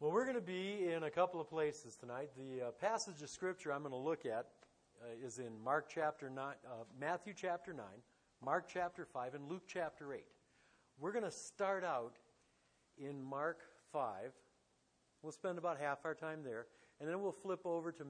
Well, we're going to be in a couple of places tonight. The passage of Scripture I'm going to look at is in Matthew chapter 9, Mark chapter 5, and Luke chapter 8. We're going to start out in Mark 5. We'll spend about half our time there, and then we'll flip over to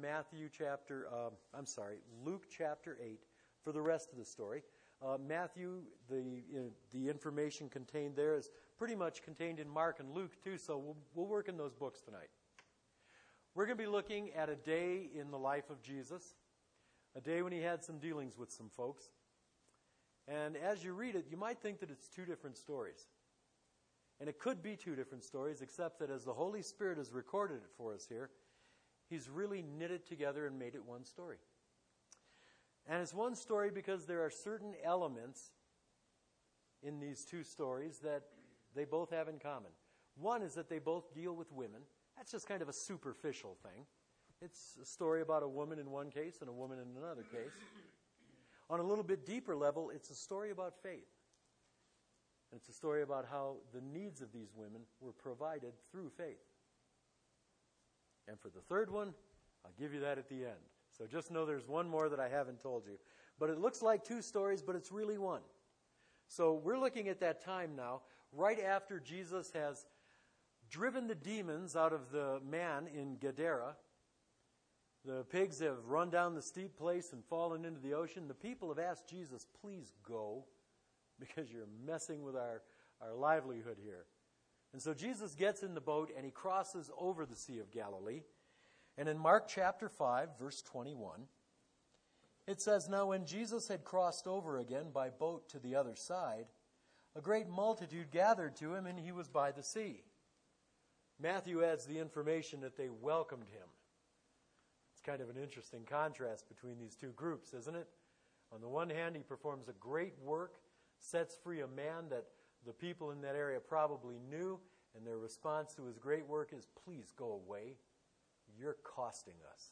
Luke chapter 8 for the rest of the story. Matthew, the information contained there is pretty much contained in Mark and Luke too, so we'll work in those books tonight. We're going to be looking at a day in the life of Jesus, a day when he had some dealings with some folks. And as you read it, you might think that it's two different stories. And it could be two different stories, except that as the Holy Spirit has recorded it for us here, he's really knit it together and made it one story. And it's one story because there are certain elements in these two stories that they both have in common. One is that they both deal with women. That's just kind of a superficial thing. It's a story about a woman in one case and a woman in another case. On a little bit deeper level, it's a story about faith. And it's a story about how the needs of these women were provided through faith. And for the third one, I'll give you that at the end. So just know there's one more that I haven't told you. But it looks like two stories, but it's really one. So we're looking at that time now, right after Jesus has driven the demons out of the man in Gadara. The pigs have run down the steep place and fallen into the ocean. The people have asked Jesus, please go, because you're messing with our livelihood here. And so Jesus gets in the boat and he crosses over the Sea of Galilee. And in Mark chapter 5, verse 21, it says, "Now when Jesus had crossed over again by boat to the other side, a great multitude gathered to him, and he was by the sea." Matthew adds the information that they welcomed him. It's kind of an interesting contrast between these two groups, isn't it? On the one hand, he performs a great work, sets free a man that the people in that area probably knew, and their response to his great work is, please go away. You're costing us.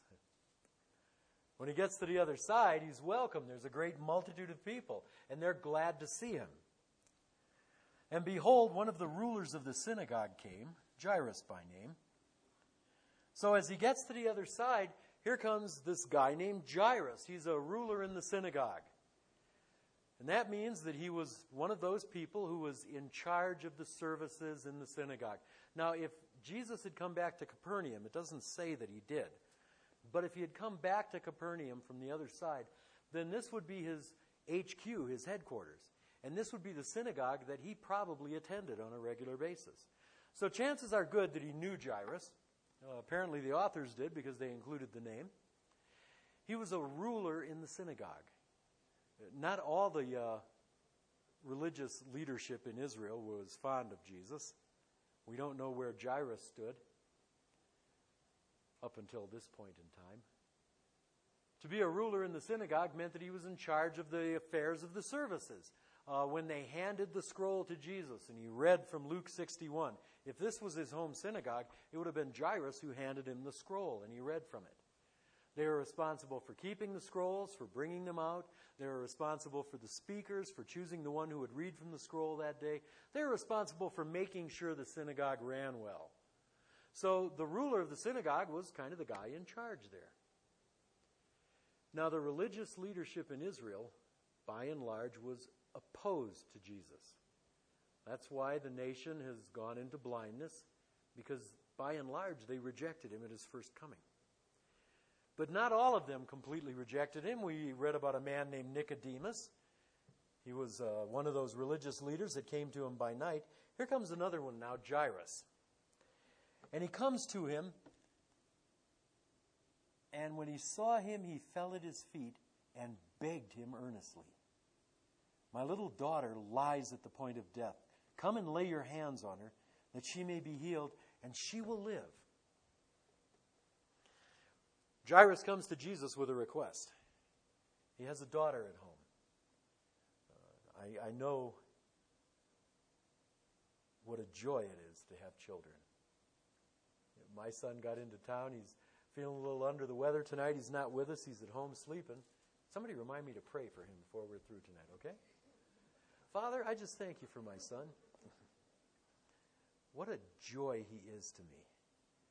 When he gets to the other side, he's welcome. There's a great multitude of people, and they're glad to see him. And behold, one of the rulers of the synagogue came, Jairus by name. So as he gets to the other side, here comes this guy named Jairus. He's a ruler in the synagogue. And that means that he was one of those people who was in charge of the services in the synagogue. Now, if Jesus had come back to Capernaum, it doesn't say that he did. But if he had come back to Capernaum from the other side, then this would be his HQ, his headquarters. And this would be the synagogue that he probably attended on a regular basis. So chances are good that he knew Jairus. Apparently the authors did because they included the name. He was a ruler in the synagogue. Not all the religious leadership in Israel was fond of Jesus. We don't know where Jairus stood up until this point in time. To be a ruler in the synagogue meant that he was in charge of the affairs of the services. When they handed the scroll to Jesus and he read from Luke 61, if this was his home synagogue, it would have been Jairus who handed him the scroll and he read from it. They were responsible for keeping the scrolls, for bringing them out. They were responsible for the speakers, for choosing the one who would read from the scroll that day. They were responsible for making sure the synagogue ran well. So the ruler of the synagogue was kind of the guy in charge there. Now the religious leadership in Israel, by and large, was opposed to Jesus. That's why the nation has gone into blindness, because by and large they rejected him at his first coming. But not all of them completely rejected him. We read about a man named Nicodemus. He was one of those religious leaders that came to him by night. Here comes another one now, Jairus. And he comes to him, and when he saw him, he fell at his feet and begged him earnestly. "My little daughter lies at the point of death. Come and lay your hands on her, that she may be healed, and she will live." Jairus comes to Jesus with a request. He has a daughter at home. I know what a joy it is to have children. My son got into town. He's feeling a little under the weather tonight. He's not with us. He's at home sleeping. Somebody remind me to pray for him before we're through tonight, okay? Father, I just thank you for my son. What a joy he is to me.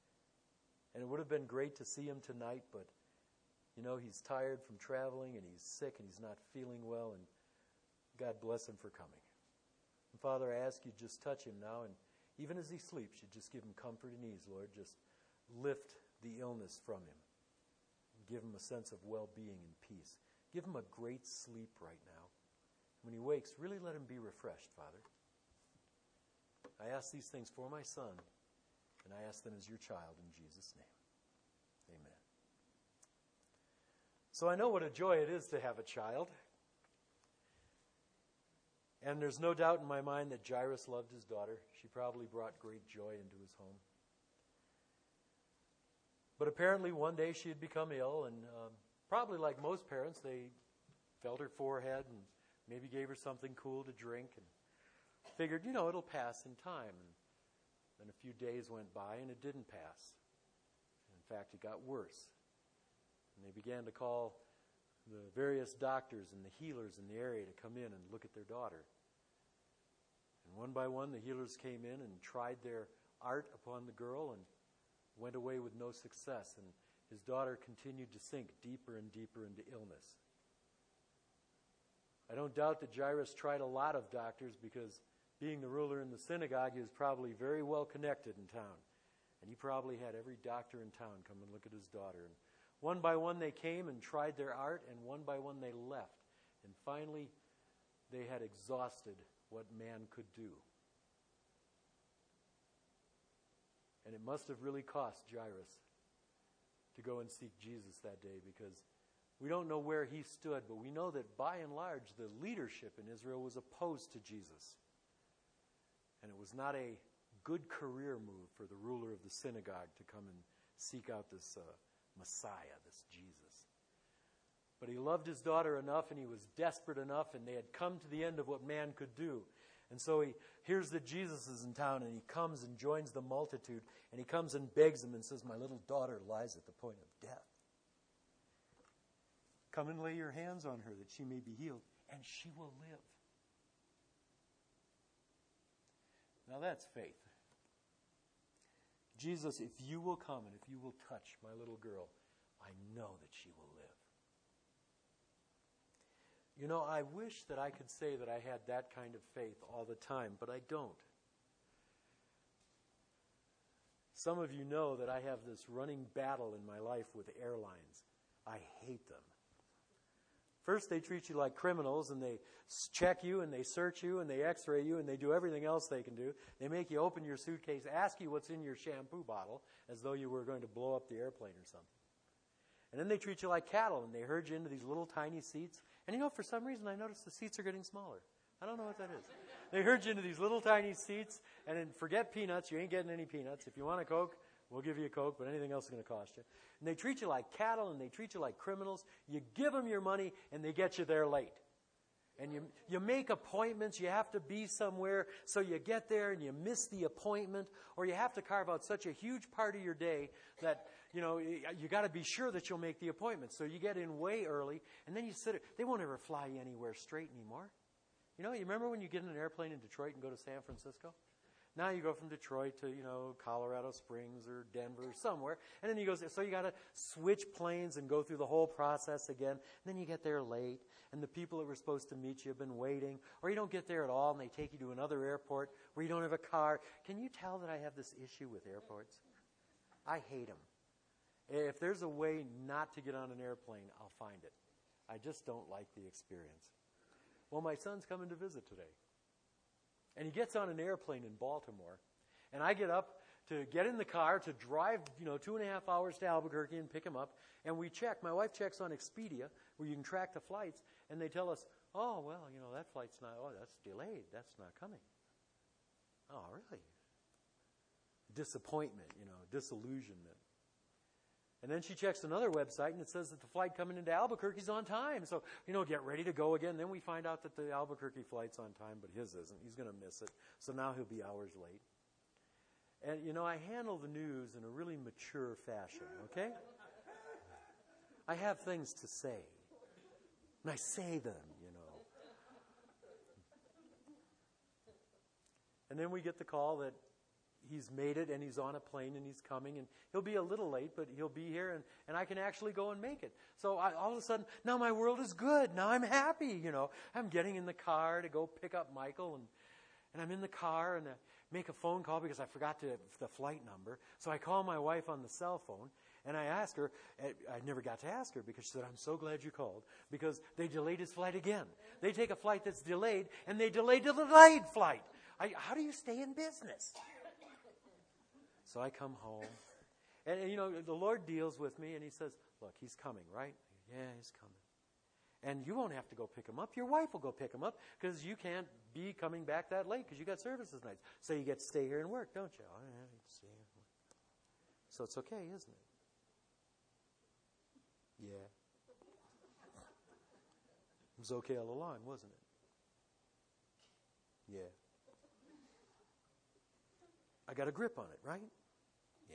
And it would have been great to see him tonight, but, he's tired from traveling, and he's sick, and he's not feeling well, and God bless him for coming. And Father, I ask you just touch him now, and even as he sleeps, you just give him comfort and ease, Lord. Just lift the illness from him. Give him a sense of well-being and peace. Give him a great sleep right now. When he wakes, really let him be refreshed, Father. I ask these things for my son, and I ask them as your child in Jesus' name. Amen. So I know what a joy it is to have a child. And there's no doubt in my mind that Jairus loved his daughter. She probably brought great joy into his home. But apparently one day she had become ill, and probably like most parents, they felt her forehead and maybe gave her something cool to drink and figured, it'll pass in time. And then a few days went by and it didn't pass. In fact, it got worse. And they began to call the various doctors and the healers in the area to come in and look at their daughter. And one by one, the healers came in and tried their art upon the girl and went away with no success. And his daughter continued to sink deeper and deeper into illness. I don't doubt that Jairus tried a lot of doctors because being the ruler in the synagogue, he was probably very well connected in town. And he probably had every doctor in town come and look at his daughter. And one by one they came and tried their art, and one by one they left. And finally, they had exhausted what man could do. And it must have really cost Jairus to go and seek Jesus that day, because we don't know where he stood, but we know that by and large the leadership in Israel was opposed to Jesus. And it was not a good career move for the ruler of the synagogue to come and seek out this Messiah, this Jesus. But he loved his daughter enough, and he was desperate enough, and they had come to the end of what man could do. And so he hears that Jesus is in town, and he comes and joins the multitude, and he comes and begs them and says, "My little daughter lies at the point of death. Come and lay your hands on her that she may be healed, and she will live." Now that's faith. Jesus, if you will come and if you will touch my little girl, I know that she will live. I wish that I could say that I had that kind of faith all the time, but I don't. Some of you know that I have this running battle in my life with airlines. I hate them. First, they treat you like criminals, and they check you, and they search you, and they x-ray you, and they do everything else they can do. They make you open your suitcase, ask you what's in your shampoo bottle, as though you were going to blow up the airplane or something. And then they treat you like cattle, and they herd you into these little tiny seats. And for some reason, I noticed the seats are getting smaller. I don't know what that is. They herd you into these little tiny seats, and then forget peanuts. You ain't getting any peanuts. If you want a Coke, we'll give you a Coke, but anything else is going to cost you. And they treat you like cattle, and they treat you like criminals. You give them your money, and they get you there late. And you make appointments. You have to be somewhere, so you get there, and you miss the appointment, or you have to carve out such a huge part of your day that, you got to be sure that you'll make the appointment. So you get in way early, and then you sit there. They won't ever fly you anywhere straight anymore. You remember when you get in an airplane in Detroit and go to San Francisco? Now you go from Detroit to, Colorado Springs or Denver or somewhere. And then you got to switch planes and go through the whole process again. And then you get there late, and the people that were supposed to meet you have been waiting. Or you don't get there at all, and they take you to another airport where you don't have a car. Can you tell that I have this issue with airports? I hate them. If there's a way not to get on an airplane, I'll find it. I just don't like the experience. Well, my son's coming to visit today. And he gets on an airplane in Baltimore. And I get up to get in the car to drive, 2.5 hours to Albuquerque and pick him up. And we check. My wife checks on Expedia, where you can track the flights. And they tell us, that flight's not, that's delayed. That's not coming. Oh, really? Disappointment, disillusionment. And then she checks another website, and it says that the flight coming into Albuquerque is on time. So, get ready to go again. Then we find out that the Albuquerque flight's on time, but his isn't. He's going to miss it. So now he'll be hours late. And, I handle the news in a really mature fashion, okay? I have things to say. And I say them, And then we get the call that he's made it, and he's on a plane, and he's coming, and he'll be a little late, but he'll be here, and I can actually go and make it. So all of a sudden, now my world is good. Now I'm happy, I'm getting in the car to go pick up Michael, and I'm in the car, and I make a phone call because I forgot the flight number. So I call my wife on the cell phone, and I ask her. I never got to ask her because she said, I'm so glad you called, because they delayed his flight again. They take a flight that's delayed, and they delayed the delayed flight. How do you stay in business? So I come home, and the Lord deals with me, and he says, look, he's coming, right? Yeah, he's coming. And you won't have to go pick him up. Your wife will go pick him up because you can't be coming back that late because you got services nights. So you get to stay here and work, don't you? Oh, yeah, you stay here and work. So it's okay, isn't it? Yeah. It was okay all along, wasn't it? Yeah. I got a grip on it, right? Yeah.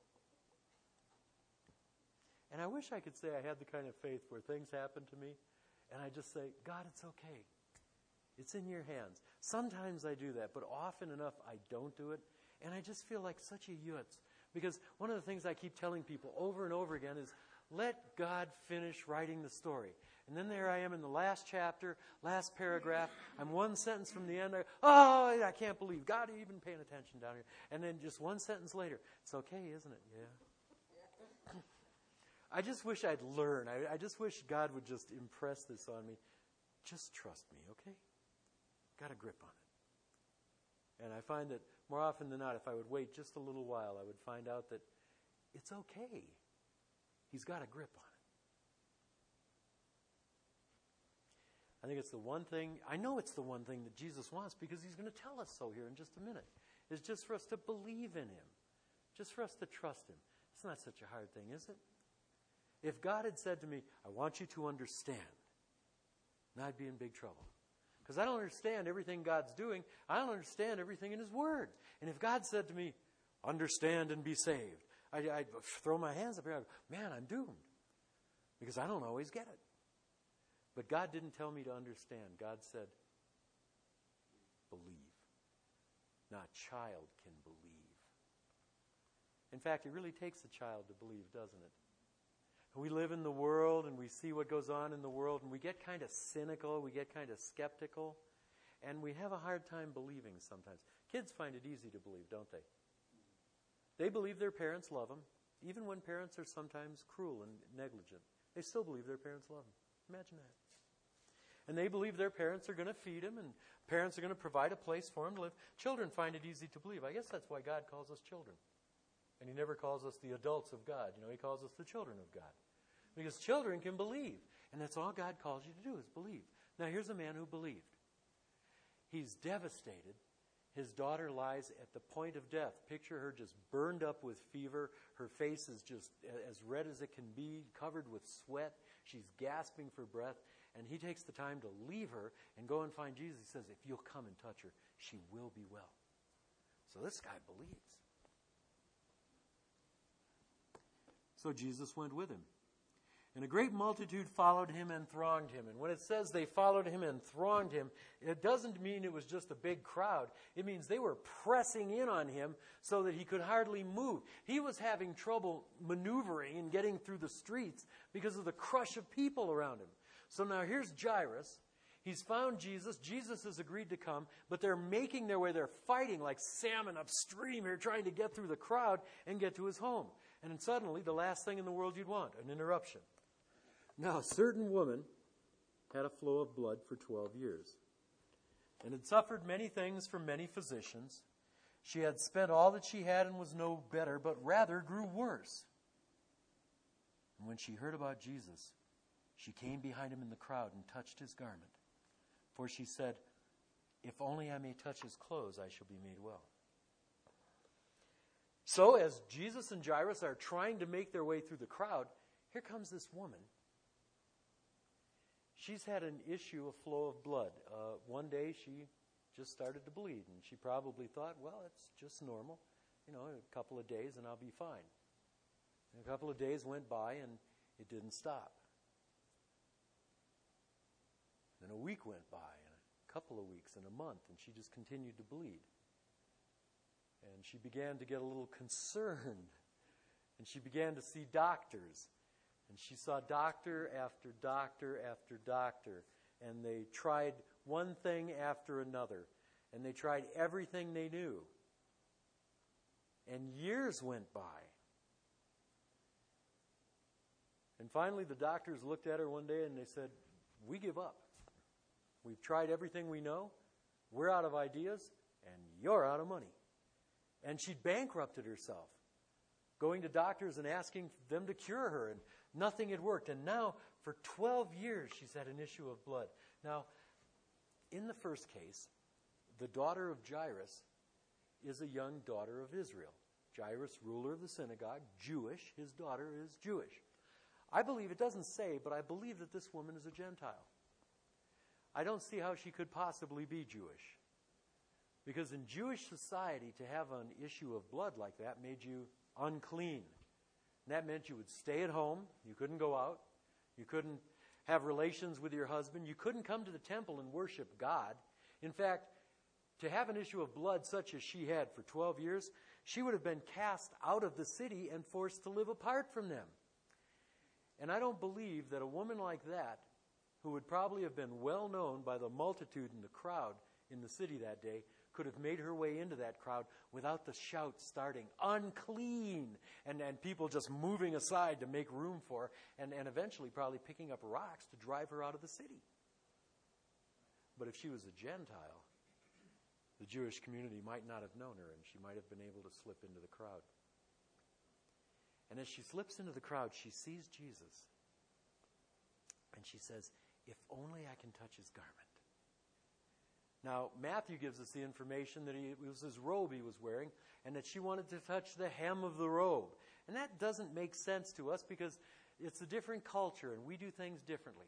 And I wish I could say I had the kind of faith where things happen to me, and I just say, God, it's okay. It's in your hands. Sometimes I do that, but often enough I don't do it, and I just feel like such a yutz. Because one of the things I keep telling people over and over again is, let God finish writing the story. And then there I am in the last chapter, last paragraph. I'm one sentence from the end. I can't believe God even paying attention down here. And then just one sentence later, it's okay, isn't it? Yeah. I just wish I'd learn. I just wish God would just impress this on me. Just trust me, okay? Got a grip on it. And I find that more often than not, if I would wait just a little while, I would find out that it's okay. He's got a grip on it. I think it's the one thing, I know it's the one thing that Jesus wants because he's going to tell us so here in just a minute. It's just for us to believe in him. Just for us to trust him. It's not such a hard thing, is it? If God had said to me, I want you to understand, then I'd be in big trouble. Because I don't understand everything God's doing. I don't understand everything in his word. And if God said to me, understand and be saved, I'd throw my hands up here and go, man, I'm doomed. Because I don't always get it. But God didn't tell me to understand. God said, believe. Not child can believe. In fact, it really takes a child to believe, doesn't it? We live in the world and we see what goes on in the world and we get kind of cynical, we get kind of skeptical, and we have a hard time believing sometimes. Kids find it easy to believe, don't they? They believe their parents love them, even when parents are sometimes cruel and negligent. They still believe their parents love them. Imagine that. And they believe their parents are going to feed them and parents are going to provide a place for them to live. Children find it easy to believe. I guess that's why God calls us children. And he never calls us the adults of God. He calls us the children of God. Because children can believe. And that's all God calls you to do is believe. Now here's a man who believed. He's devastated. His daughter lies at the point of death. Picture her just burned up with fever. Her face is just as red as it can be, covered with sweat. She's gasping for breath. And he takes the time to leave her and go and find Jesus. He says, if you'll come and touch her, she will be well. So this guy believes. So Jesus went with him. And a great multitude followed him and thronged him. And when it says they followed him and thronged him, it doesn't mean it was just a big crowd. It means they were pressing in on him so that he could hardly move. He was having trouble maneuvering and getting through the streets because of the crush of people around him. So now here's Jairus. He's found Jesus. Jesus has agreed to come, but they're making their way. They're fighting like salmon upstream here, trying to get through the crowd and get to his home. And then suddenly, the last thing in the world you'd want, an interruption. Now, a certain woman had a flow of blood for 12 years and had suffered many things from many physicians. She had spent all that she had and was no better, but rather grew worse. And when she heard about Jesus, she came behind him in the crowd and touched his garment. For she said, if only I may touch his clothes, I shall be made well. So as Jesus and Jairus are trying to make their way through the crowd, here comes this woman. She's had an issue of flow of blood. One day she just started to bleed, and she probably thought, well, it's just normal. A couple of days and I'll be fine. And a couple of days went by and it didn't stop. Then a week went by, and a couple of weeks, and a month, and she just continued to bleed. And And she began to get a little concerned. And she began to see doctors. And she saw doctor after doctor after doctor. And they tried one thing after another. And they tried everything they knew. And years went by. And finally the doctors looked at her one day and they said, "We give up. We've tried everything we know. We're out of ideas, and you're out of money." And she'd bankrupted herself, going to doctors and asking them to cure her, and nothing had worked. And now, for 12 years, she's had an issue of blood. Now, in the first case, the daughter of Jairus is a young daughter of Israel. Jairus, ruler of the synagogue, Jewish. His daughter is Jewish. I believe, it doesn't say, but I believe that this woman is a Gentile. I don't see how she could possibly be Jewish. Because in Jewish society, to have an issue of blood like that made you unclean. And that meant you would stay at home. You couldn't go out. You couldn't have relations with your husband. You couldn't come to the temple and worship God. In fact, to have an issue of blood such as she had for 12 years, she would have been cast out of the city and forced to live apart from them. And I don't believe that a woman like that, who would probably have been well known by the multitude and the crowd in the city that day, could have made her way into that crowd without the shout starting, "Unclean!" and people just moving aside to make room for her, and eventually probably picking up rocks to drive her out of the city. But if she was a Gentile, the Jewish community might not have known her, and she might have been able to slip into the crowd. And as she slips into the crowd, she sees Jesus. And she says, "If only I can touch his garment." Now, Matthew gives us the information that it was his robe he was wearing, and that she wanted to touch the hem of the robe. And that doesn't make sense to us because it's a different culture, and we do things differently.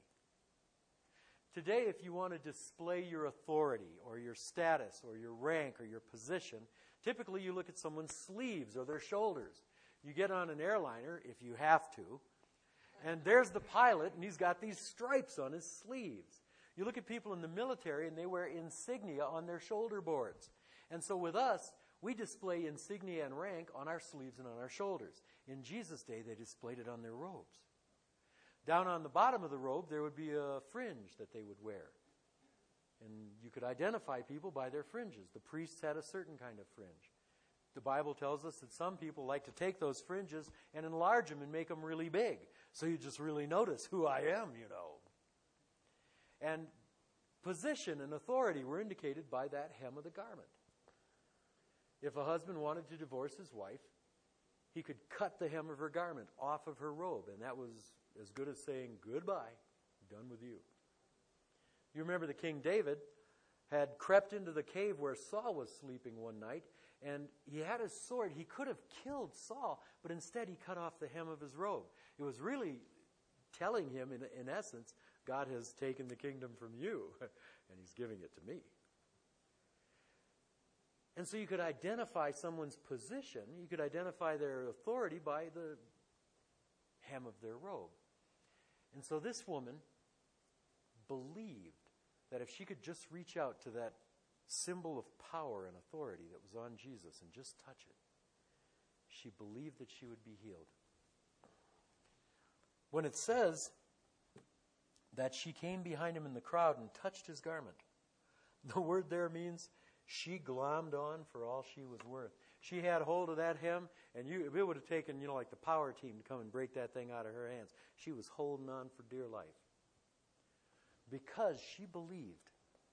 Today, if you want to display your authority or your status or your rank or your position, typically you look at someone's sleeves or their shoulders. You get on an airliner, if you have to, and there's the pilot, and he's got these stripes on his sleeves. You look at people in the military, and they wear insignia on their shoulder boards. And so with us, we display insignia and rank on our sleeves and on our shoulders. In Jesus' day, they displayed it on their robes. Down on the bottom of the robe, there would be a fringe that they would wear. And you could identify people by their fringes. The priests had a certain kind of fringe. The Bible tells us that some people like to take those fringes and enlarge them and make them really big. So you just really notice who I am, you know. And position and authority were indicated by that hem of the garment. If a husband wanted to divorce his wife, he could cut the hem of her garment off of her robe, and that was as good as saying, "Goodbye, done with you." You remember that King David had crept into the cave where Saul was sleeping one night, and he had his sword. He could have killed Saul, but instead he cut off the hem of his robe. It was really telling him, in essence, God has taken the kingdom from you, and he's giving it to me. And so you could identify someone's position, you could identify their authority by the hem of their robe. And so this woman believed that if she could just reach out to that symbol of power and authority that was on Jesus and just touch it, she believed that she would be healed. When it says that she came behind him in the crowd and touched his garment, the word there means she glommed on for all she was worth. She had hold of that hem, and it would have taken, like the power team to come and break that thing out of her hands. She was holding on for dear life. Because she believed,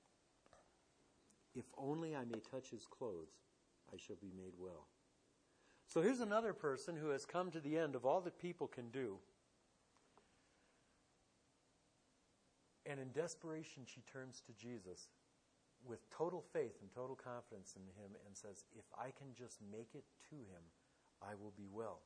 if only I may touch his clothes, I shall be made well. So here's another person who has come to the end of all that people can do. And in desperation, she turns to Jesus with total faith and total confidence in him and says, "If I can just make it to him, I will be well."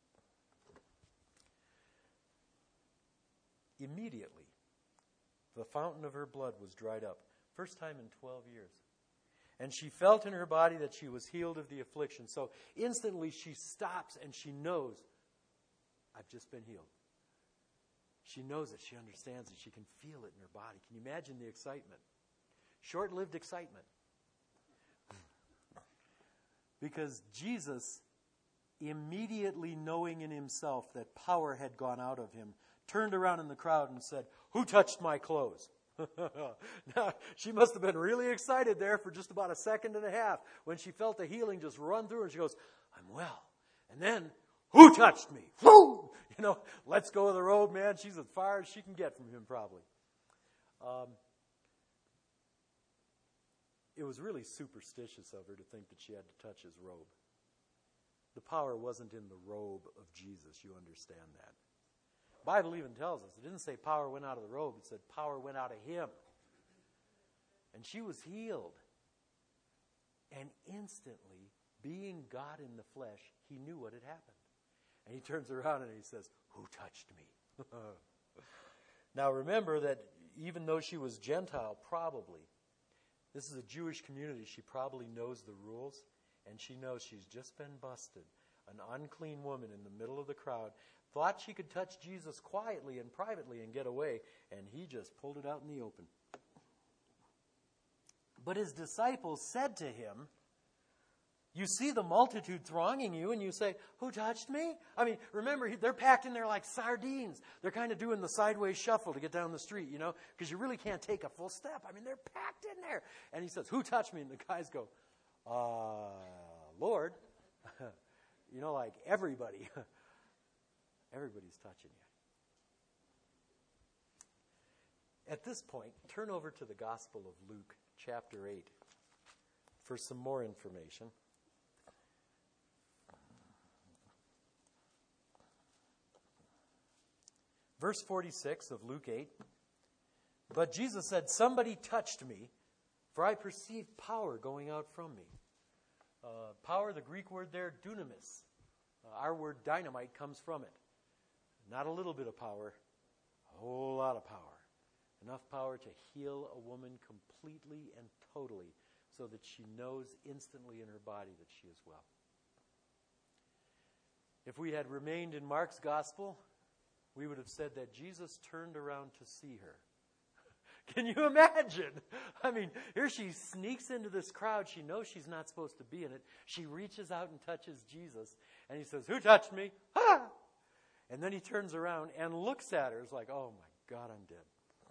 Immediately, the fountain of her blood was dried up. First time in 12 years. And she felt in her body that she was healed of the affliction. So instantly she stops and she knows, I've just been healed. She knows it. She understands it. She can feel it in her body. Can you imagine the excitement? Short-lived excitement. Because Jesus, immediately knowing in himself that power had gone out of him, turned around in the crowd and said, "Who touched my clothes?" Now, she must have been really excited there for just about a second and a half when she felt the healing just run through her, and she goes, "I'm well." And then, "Who touched me?" Whoo! Let's go with the robe, man. She's as far as she can get from him, probably. It was really superstitious of her to think that she had to touch his robe. The power wasn't in the robe of Jesus. You understand that. The Bible even tells us, it didn't say power went out of the robe. It said power went out of him. And she was healed. And instantly, being God in the flesh, he knew what had happened. And he turns around and he says, "Who touched me?" Now remember that even though she was Gentile, probably, this is a Jewish community, she probably knows the rules, and she knows she's just been busted. An unclean woman in the middle of the crowd thought she could touch Jesus quietly and privately and get away, and he just pulled it out in the open. But his disciples said to him, "You see the multitude thronging you, and you say, 'Who touched me?'" I mean, remember, they're packed in there like sardines. They're kind of doing the sideways shuffle to get down the street, because you really can't take a full step. I mean, they're packed in there. And he says, "Who touched me?" And the guys go, "Lord," like everybody. Everybody's touching you. At this point, turn over to the Gospel of Luke, chapter 8, for some more information. Verse 46 of Luke 8, "But Jesus said, 'Somebody touched me, for I perceive power going out from me.'" Power, the Greek word there, dunamis. Our word dynamite comes from it. Not a little bit of power, a whole lot of power. Enough power to heal a woman completely and totally so that she knows instantly in her body that she is well. If we had remained in Mark's gospel, we would have said that Jesus turned around to see her. Can you imagine? I mean, here she sneaks into this crowd. She knows she's not supposed to be in it. She reaches out and touches Jesus, and he says, "Who touched me?" "Ah!" And then he turns around and looks at her. It's like, "Oh my God, I'm dead."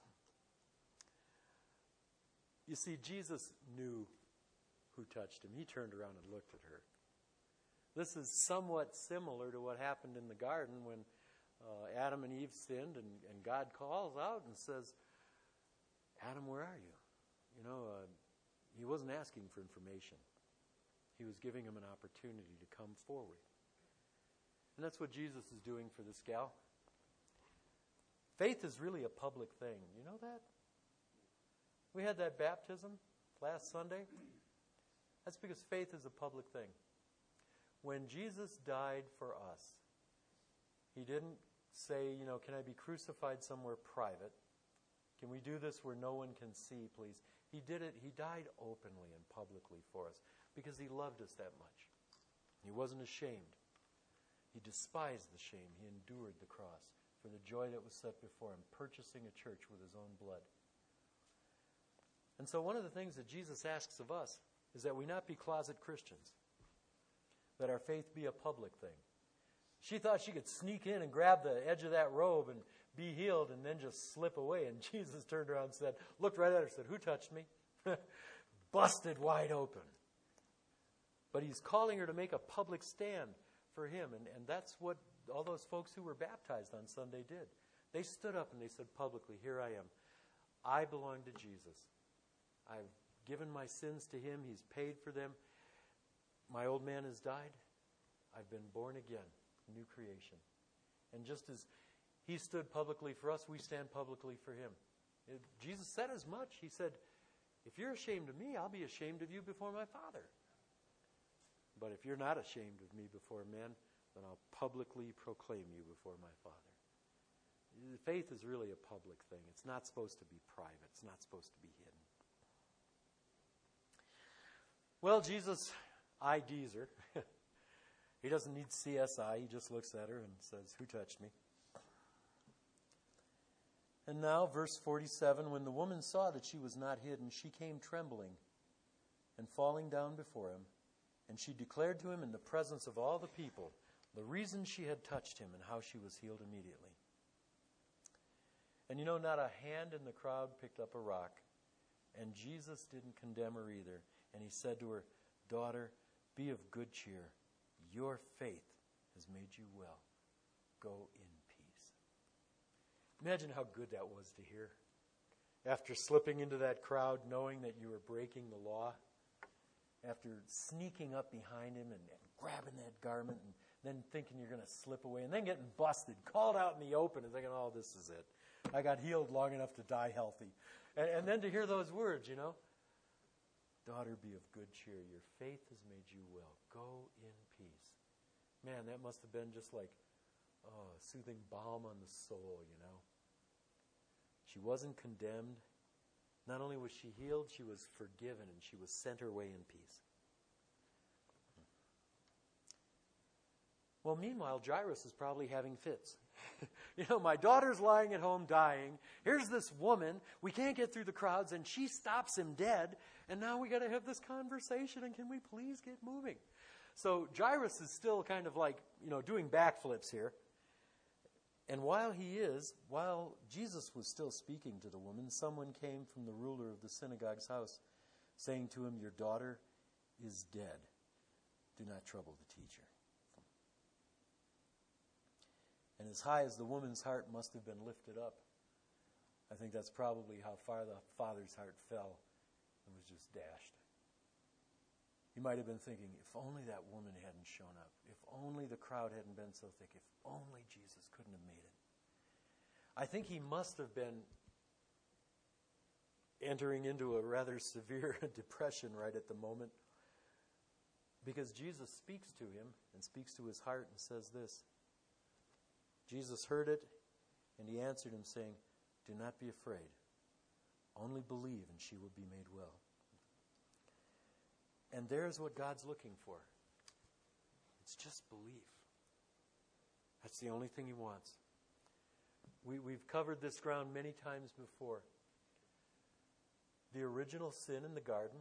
You see, Jesus knew who touched him. He turned around and looked at her. This is somewhat similar to what happened in the garden when Adam and Eve sinned, and God calls out and says, "Adam, where are you?" He wasn't asking for information. He was giving him an opportunity to come forward. And that's what Jesus is doing for this gal. Faith is really a public thing. You know that? We had that baptism last Sunday. That's because faith is a public thing. When Jesus died for us, he didn't say, "Can I be crucified somewhere private? Can we do this where no one can see, please?" He did it. He died openly and publicly for us because he loved us that much. He wasn't ashamed. He despised the shame. He endured the cross for the joy that was set before him, purchasing a church with his own blood. And so one of the things that Jesus asks of us is that we not be closet Christians, that our faith be a public thing. She thought she could sneak in and grab the edge of that robe and be healed and then just slip away. And Jesus turned around and said, looked right at her and said, "Who touched me?" Busted wide open. But he's calling her to make a public stand for him. And that's what all those folks who were baptized on Sunday did. They stood up and they said publicly, "Here I am. I belong to Jesus. I've given my sins to him. He's paid for them. My old man has died. I've been born again, new creation." And just as he stood publicly for us, we stand publicly for him. Jesus said as much. He said, "If you're ashamed of me, I'll be ashamed of you before my Father. But if you're not ashamed of me before men, then I'll publicly proclaim you before my Father." Faith is really a public thing. It's not supposed to be private. It's not supposed to be hidden. Well, Jesus IDs her. He doesn't need CSI. He just looks at her and says, "Who touched me?" And now, verse 47, when the woman saw that she was not hidden, she came trembling and falling down before him, And she declared to him in the presence of all the people the reason she had touched him and how she was healed immediately. And not a hand in the crowd picked up a rock. And Jesus didn't condemn her either. And he said to her, "Daughter, be of good cheer. Your faith has made you well. Go in peace." Imagine how good that was to hear. After slipping into that crowd, knowing that you were breaking the law, after sneaking up behind him and grabbing that garment and then thinking you're going to slip away and then getting busted, called out in the open and thinking, "Oh, this is it. I got healed long enough to die healthy." And then to hear those words, "Daughter, be of good cheer. Your faith has made you well. Go in peace." Man, that must have been just like soothing balm on the soul, She wasn't condemned. Not only was she healed, she was forgiven, and she was sent her way in peace. Well, meanwhile, Jairus is probably having fits. My daughter's lying at home dying. Here's this woman. We can't get through the crowds, and she stops him dead. And now we got to have this conversation, and can we please get moving? So Jairus is still kind of like, doing backflips here. And while Jesus was still speaking to the woman, someone came from the ruler of the synagogue's house, saying to him, "Your daughter is dead. Do not trouble the teacher." And as high as the woman's heart must have been lifted up, I think that's probably how far the father's heart fell. It was just dashed. He might have been thinking, if only that woman hadn't shown up. If only the crowd hadn't been so thick. If only Jesus couldn't have made it. I think he must have been entering into a rather severe depression right at the moment, because Jesus speaks to him and speaks to his heart and says this. Jesus heard it, and he answered him, saying, "Do not be afraid. Only believe, and she will be made well." And there's what God's looking for. It's just belief. That's the only thing he wants. We've covered this ground many times before. The original sin in the garden,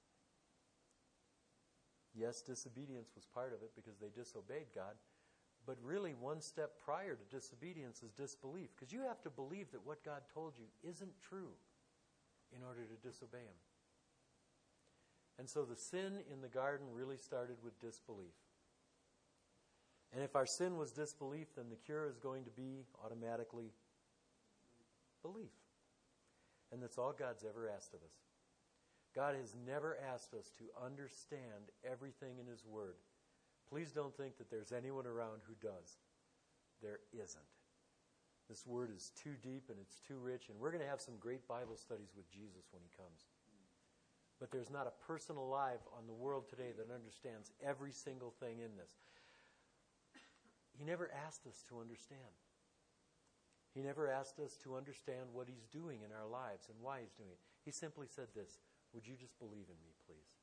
yes, disobedience was part of it because they disobeyed God. But really, one step prior to disobedience is disbelief, because you have to believe that what God told you isn't true in order to disobey him. And so the sin in the garden really started with disbelief. And if our sin was disbelief, then the cure is going to be automatically belief. And that's all God's ever asked of us. God has never asked us to understand everything in his word. Please don't think that there's anyone around who does. There isn't. This word is too deep and it's too rich, and we're going to have some great Bible studies with Jesus when he comes. But there's not a person alive on the world today that understands every single thing in this. He never asked us to understand. He never asked us to understand what he's doing in our lives and why he's doing it. He simply said this, "Would you just believe in me, please?"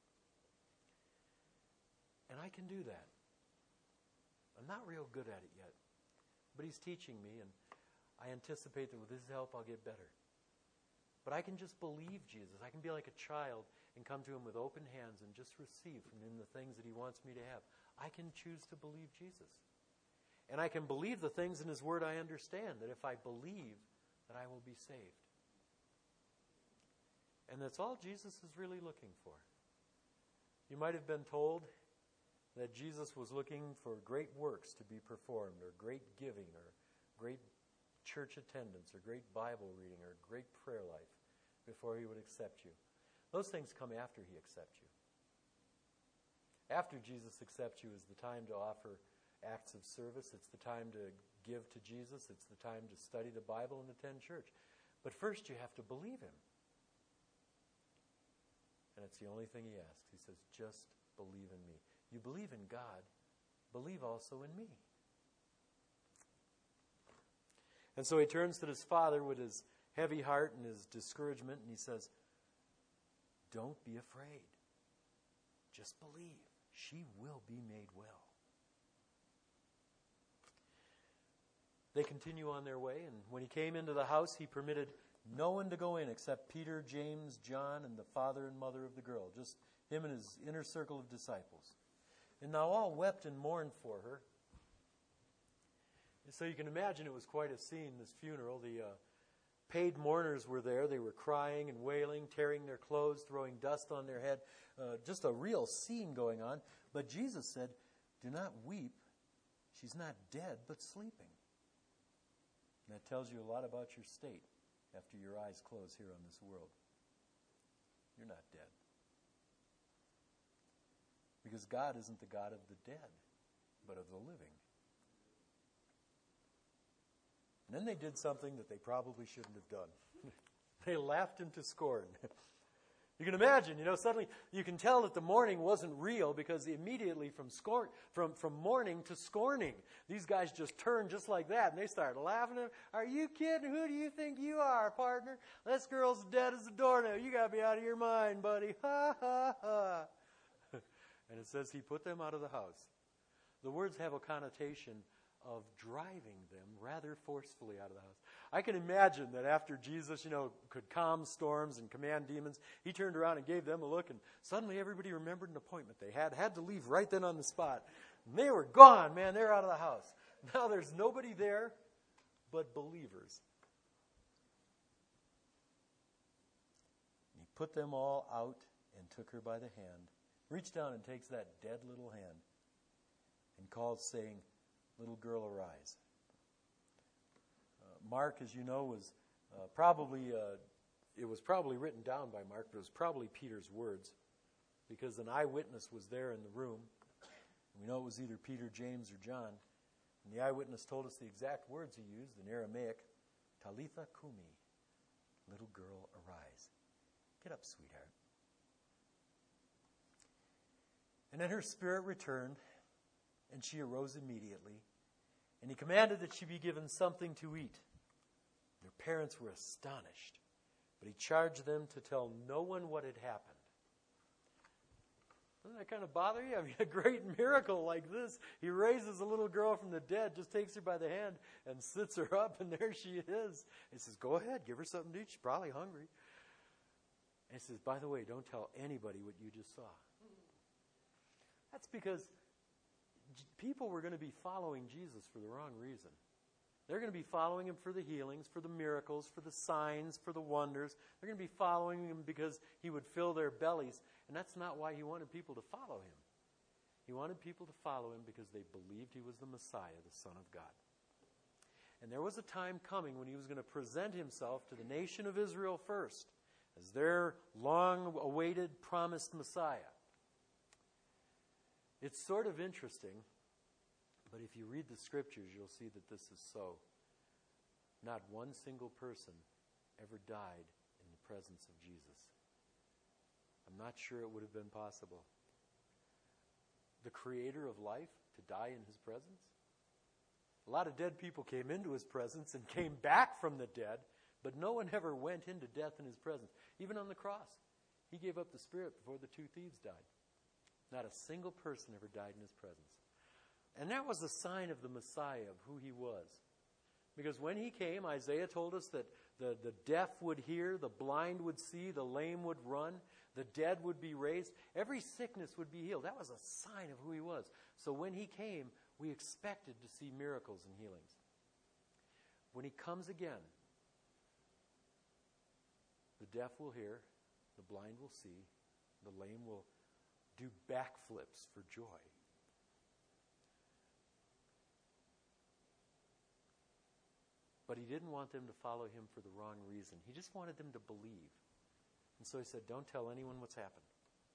And I can do that. I'm not real good at it yet. But he's teaching me, and I anticipate that with his help I'll get better. But I can just believe Jesus. I can be like a child and come to him with open hands and just receive from him the things that he wants me to have. I can choose to believe Jesus. And I can believe the things in his word I understand, that if I believe, that I will be saved. And that's all Jesus is really looking for. You might have been told that Jesus was looking for great works to be performed, or great giving, or great church attendance, or great Bible reading, or great prayer life before he would accept you. Those things come after he accepts you. After Jesus accepts you is the time to offer acts of service. It's the time to give to Jesus. It's the time to study the Bible and attend church. But first you have to believe him. And it's the only thing he asks. He says, "Just believe in me." You believe in God, believe also in me. And so he turns to his father with his heavy heart and his discouragement, and he says, "Don't be afraid. Just believe. She will be made well." They continue on their way, and when he came into the house, he permitted no one to go in except Peter, James, John, and the father and mother of the girl, just him and his inner circle of disciples. And now all wept and mourned for her. And so you can imagine it was quite a scene, this funeral. The paid mourners were there. They were crying and wailing, tearing their clothes, throwing dust on their head. Just a real scene going on. But Jesus said, "Do not weep. She's not dead, but sleeping." And that tells you a lot about your state after your eyes close here on this world. You're not dead. Because God isn't the God of the dead, but of the living. And then they did something that they probably shouldn't have done. They laughed him to scorn. You can imagine, suddenly you can tell that the mourning wasn't real because immediately from mourning to scorning, these guys just turned just like that and they started laughing at him. "Are you kidding? Who do you think you are, partner? This girl's dead as a doornail. You got to be out of your mind, buddy. Ha, ha, ha." And it says he put them out of the house. The words have a connotation of driving them rather forcefully out of the house. I can imagine that after Jesus, could calm storms and command demons, he turned around and gave them a look, and suddenly everybody remembered an appointment they had to leave right then on the spot. And they were gone, man. They're out of the house. Now there's nobody there but believers. He put them all out and took her by the hand, reached down and takes that dead little hand and called, saying, "Little girl, arise." Mark, as you know, was it was probably written down by Mark, but it was probably Peter's words, because an eyewitness was there in the room. We know it was either Peter, James, or John. And the eyewitness told us the exact words he used in Aramaic, "Talitha kumi," "Little girl, arise." Get up, sweetheart. And then her spirit returned, and she arose immediately. And he commanded that she be given something to eat. Their parents were astonished, but he charged them to tell no one what had happened. Doesn't that kind of bother you? I mean, a great miracle like this. He raises a little girl from the dead, just takes her by the hand and sits her up, and there she is. He says, "Go ahead, give her something to eat. She's probably hungry." And he says, "By the way, don't tell anybody what you just saw." That's because people were going to be following Jesus for the wrong reason. They're going to be following him for the healings, for the miracles, for the signs, for the wonders. They're going to be following him because he would fill their bellies. And that's not why he wanted people to follow him. He wanted people to follow him because they believed he was the Messiah, the Son of God. And there was a time coming when he was going to present himself to the nation of Israel first as their long-awaited, promised Messiah. It's sort of interesting, but if you read the scriptures, you'll see that this is so. Not one single person ever died in the presence of Jesus. I'm not sure it would have been possible. The creator of life to die in his presence? A lot of dead people came into his presence and came back from the dead, but no one ever went into death in his presence. Even on the cross, he gave up the spirit before the two thieves died. Not a single person ever died in his presence. And that was a sign of the Messiah, of who he was. Because when he came, Isaiah told us that the deaf would hear, the blind would see, the lame would run, the dead would be raised. Every sickness would be healed. That was a sign of who he was. So when he came, we expected to see miracles and healings. When he comes again, the deaf will hear, the blind will see, the lame will do backflips for joy. But he didn't want them to follow him for the wrong reason. He just wanted them to believe. And so he said, don't tell anyone what's happened.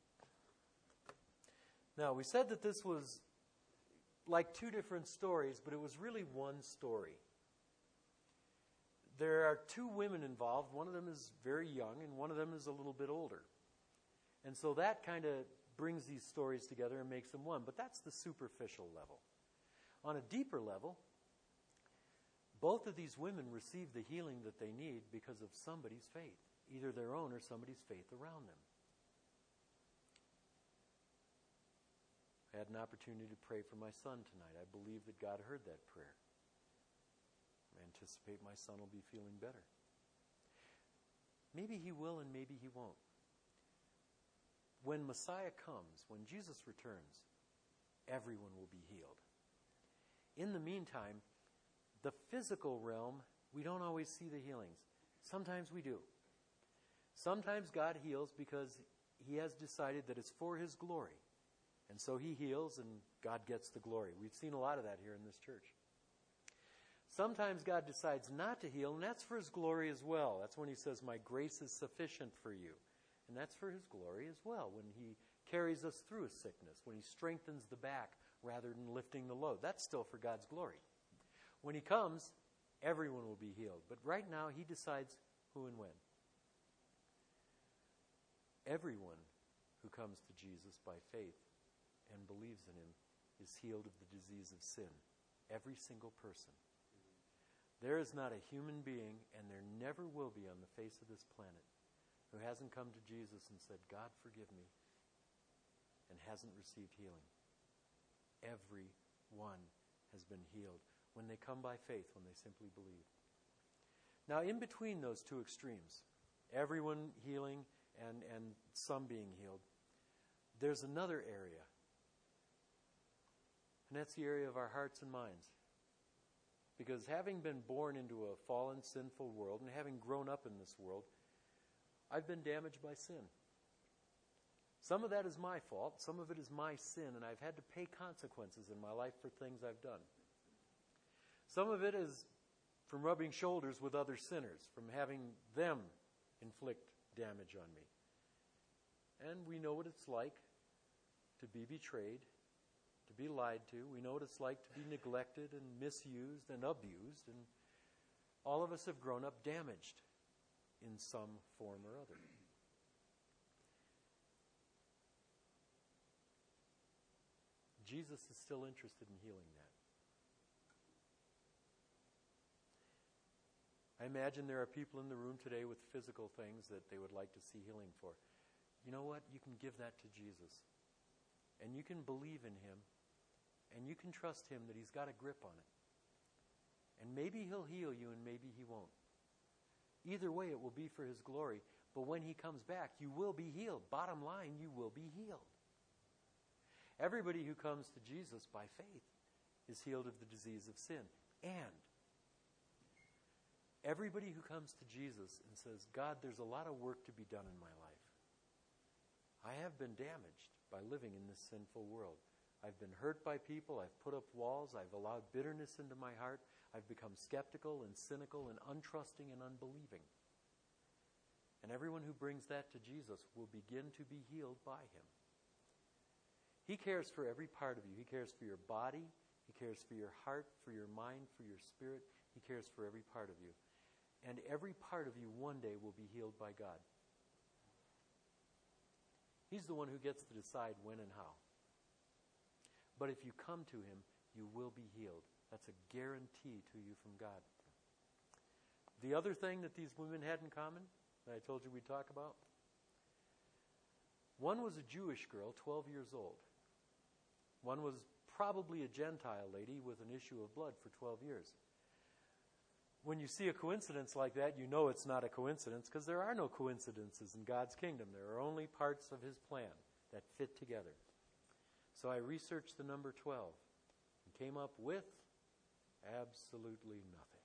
Now, we said that this was like two different stories, but it was really one story. There are two women involved. One of them is very young, and one of them is a little bit older. And so that kind of brings these stories together and makes them one. But that's the superficial level. On a deeper level, both of these women received the healing that they need because of somebody's faith, either their own or somebody's faith around them. I had an opportunity to pray for my son tonight. I believe that God heard that prayer. I anticipate my son will be feeling better. Maybe he will and maybe he won't. when Messiah comes, when Jesus returns, everyone will be healed. In the meantime, the physical realm, we don't always see the healings. Sometimes we do. Sometimes God heals because He has decided that it's for His glory. And so He heals and God gets the glory. We've seen a lot of that here in this church. Sometimes God decides not to heal, and that's for His glory as well. That's when He says, my grace is sufficient for you. And that's for His glory as well, when He carries us through a sickness, when He strengthens the back rather than lifting the load. That's still for God's glory. When He comes, everyone will be healed. But right now, He decides who and when. Everyone who comes to Jesus by faith and believes in Him is healed of the disease of sin. Every single person. There is not a human being, and there never will be on the face of this planet, who hasn't come to Jesus and said, God, forgive me, and hasn't received healing. Every one has been healed when they come by faith, when they simply believe. Now, in between those two extremes, everyone healing and some being healed, there's another area. And that's the area of our hearts and minds. Because having been born into a fallen, sinful world, and having grown up in this world, I've been damaged by sin. Some of that is my fault. Some of it is my sin, and I've had to pay consequences in my life for things I've done. Some of it is from rubbing shoulders with other sinners, from having them inflict damage on me. And we know what it's like to be betrayed, to be lied to. We know what it's like to be neglected and misused and abused. And all of us have grown up damaged in some form or other. Jesus is still interested in healing that. I imagine there are people in the room today with physical things that they would like to see healing for. You know what? You can give that to Jesus. And you can believe in Him. And you can trust Him that He's got a grip on it. And maybe He'll heal you and maybe He won't. Either way, it will be for His glory. But when He comes back, you will be healed. Bottom line, you will be healed. Everybody who comes to Jesus by faith is healed of the disease of sin. And everybody who comes to Jesus and says, God, there's a lot of work to be done in my life. I have been damaged by living in this sinful world. I've been hurt by people. I've put up walls. I've allowed bitterness into my heart. I've become skeptical and cynical and untrusting and unbelieving. And everyone who brings that to Jesus will begin to be healed by Him. He cares for every part of you. He cares for your body. He cares for your heart, for your mind, for your spirit. He cares for every part of you. And every part of you one day will be healed by God. He's the one who gets to decide when and how. But if you come to Him, you will be healed. That's a guarantee to you from God. The other thing that these women had in common, that I told you we'd talk about, one was a Jewish girl, 12 years old. One was probably a Gentile lady with an issue of blood for 12 years. When you see a coincidence like that, you know it's not a coincidence, because there are no coincidences in God's kingdom. There are only parts of His plan that fit together. So I researched the number 12 and came up with absolutely nothing.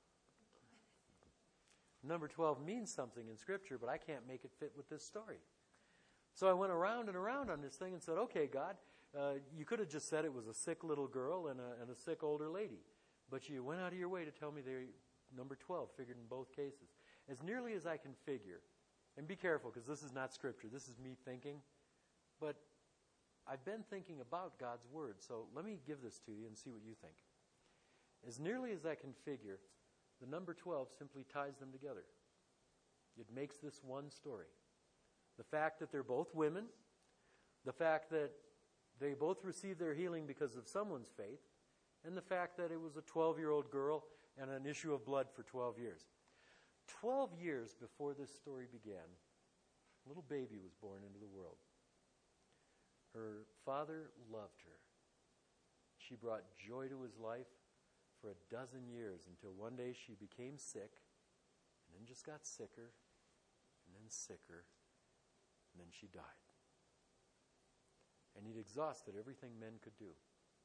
Number 12 means something in Scripture, but I can't make it fit with this story. So I went around and around on this thing and said, okay, God, you could have just said it was a sick little girl and a sick older lady. But you went out of your way to tell me number 12 figured in both cases. As nearly as I can figure, and be careful because this is not Scripture, this is me thinking, but I've been thinking about God's Word, so let me give this to you and see what you think. As nearly as I can figure, the number 12 simply ties them together. It makes this one story. The fact that they're both women, the fact that they both received their healing because of someone's faith, and the fact that it was a 12-year-old girl and an issue of blood for 12 years. 12 years before this story began, a little baby was born into the world. Her father loved her. She brought joy to his life for a dozen years until one day she became sick and then just got sicker and then sicker and then she died. and he'd exhausted everything men could do.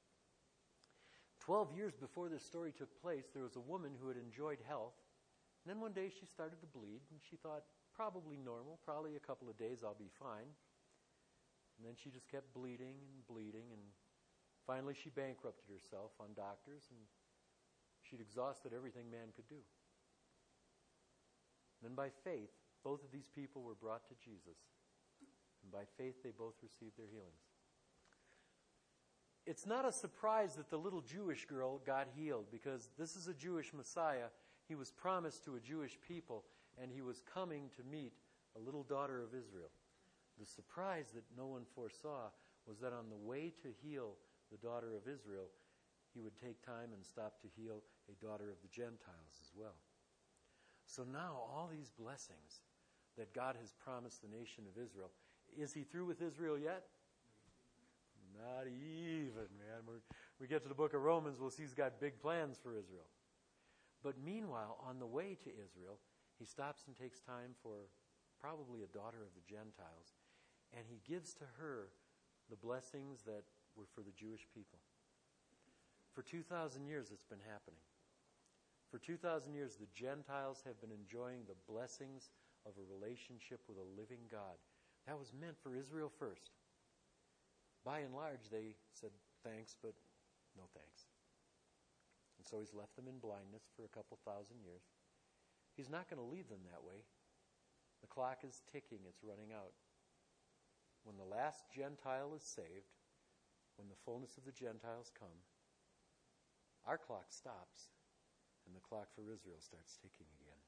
12 years before this story took place, there was a woman who had enjoyed health, and then one day she started to bleed, and she thought, probably normal, probably a couple of days I'll be fine. And then she just kept bleeding, and finally she bankrupted herself on doctors, and she'd exhausted everything man could do. Then by faith, both of these people were brought to Jesus, and by faith they both received their healings. It's not a surprise that the little Jewish girl got healed, because this is a Jewish Messiah. He was promised to a Jewish people, and he was coming to meet a little daughter of Israel. The surprise that no one foresaw was that on the way to heal the daughter of Israel, he would take time and stop to heal a daughter of the Gentiles as well. So now all these blessings that God has promised the nation of Israel, is he through with Israel yet? Not even, man. We get to the book of Romans, we'll see he's got big plans for Israel. But meanwhile, on the way to Israel, he stops and takes time for probably a daughter of the Gentiles, and he gives to her the blessings that were for the Jewish people. For 2,000 years it's been happening. For 2,000 years the Gentiles have been enjoying the blessings of a relationship with a living God. That was meant for Israel first. By and large, they said thanks, but no thanks. And so he's left them in blindness for a couple thousand years. He's not going to leave them that way. The clock is ticking. It's running out. When the last Gentile is saved, when the fullness of the Gentiles come, our clock stops, and the clock for Israel starts ticking again.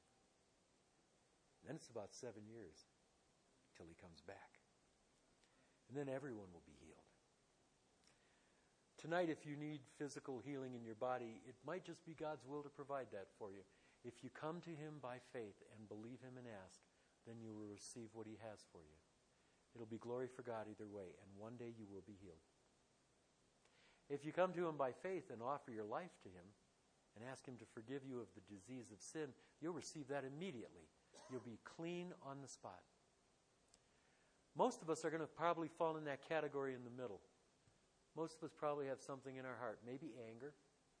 Then it's about 7 years till he comes back. And then everyone will be healed. Tonight, if you need physical healing in your body, it might just be God's will to provide that for you. If you come to him by faith and believe him and ask, then you will receive what he has for you. It'll be glory for God either way, and one day you will be healed. If you come to him by faith and offer your life to him and ask him to forgive you of the disease of sin, you'll receive that immediately. You'll be clean on the spot. Most of us are going to probably fall in that category in the middle. Most of us probably have something in our heart. Maybe anger.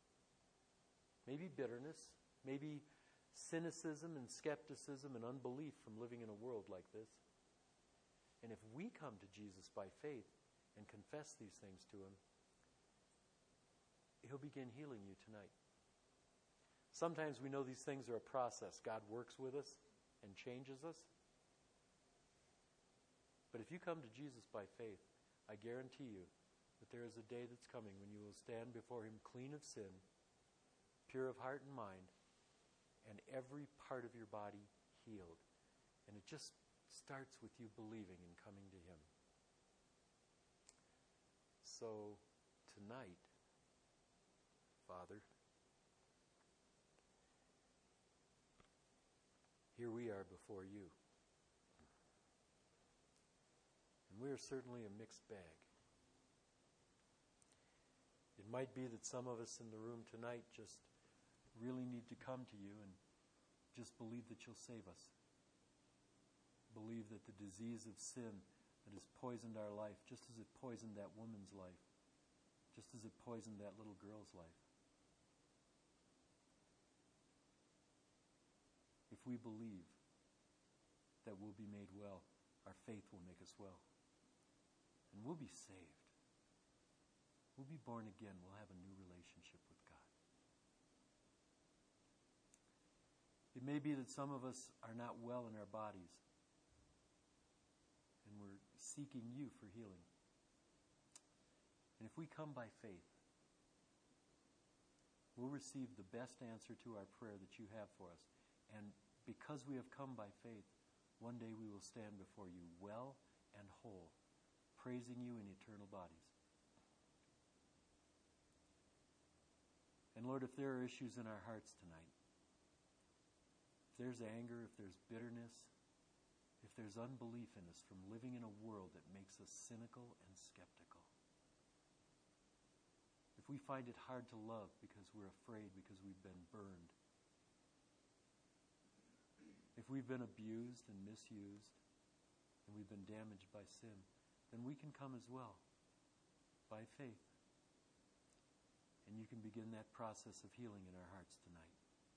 Maybe bitterness. Maybe cynicism and skepticism and unbelief from living in a world like this. And if we come to Jesus by faith and confess these things to him, he'll begin healing you tonight. Sometimes we know these things are a process. God works with us and changes us. But if you come to Jesus by faith, I guarantee you that there is a day that's coming when you will stand before him clean of sin, pure of heart and mind, and every part of your body healed. And it just starts with you believing and coming to him. So tonight, Father, here we are before you. And we are certainly a mixed bag. It might be that some of us in the room tonight just really need to come to you and just believe that you'll save us. Believe that the disease of sin that has poisoned our life, just as it poisoned that woman's life, just as it poisoned that little girl's life. If we believe that we'll be made well, our faith will make us well. And we'll be saved. We'll be born again. We'll have a new relationship with God. It may be that some of us are not well in our bodies, and we're seeking you for healing. And if we come by faith, we'll receive the best answer to our prayer that you have for us. And because we have come by faith, one day we will stand before you well and whole, praising you in eternal bodies. And Lord, if there are issues in our hearts tonight, if there's anger, if there's bitterness, if there's unbelief in us from living in a world that makes us cynical and skeptical, if we find it hard to love because we're afraid, because we've been burned, if we've been abused and misused, and we've been damaged by sin, then we can come as well. by faith. And you can begin that process of healing in our hearts tonight.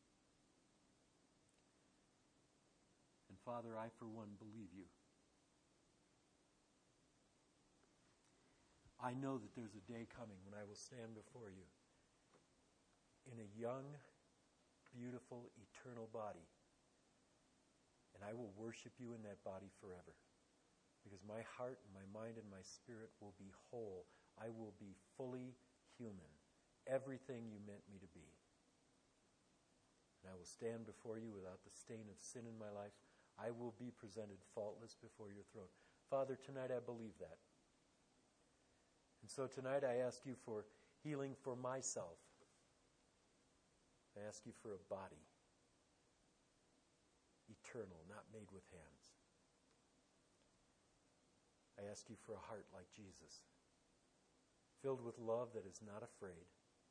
And Father, I for one believe you. I know that there's a day coming when I will stand before you in a young, beautiful, eternal body. And I will worship you in that body forever. Because my heart and my mind and my spirit will be whole. I will be fully human. Everything you meant me to be. And I will stand before you without the stain of sin in my life. I will be presented faultless before your throne. Father, tonight I believe that. And so tonight I ask you for healing for myself. I ask you for a body, eternal, not made with hands. I ask you for a heart like Jesus, filled with love that is not afraid.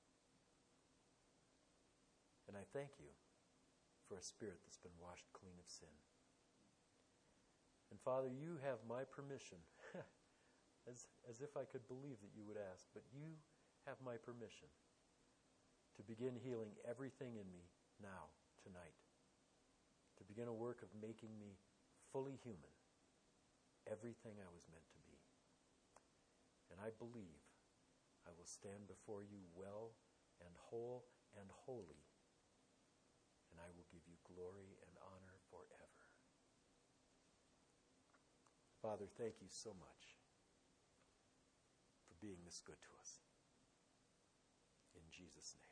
And I thank you for a spirit that's been washed clean of sin. And Father, you have my permission, as if I could believe that you would ask, but you have my permission to begin healing everything in me now, tonight. To begin a work of making me fully human, everything I was meant to be. And I believe I will stand before you well and whole and holy, and I will give you glory and honor forever. Father, thank you so much for being this good to us. In Jesus' name.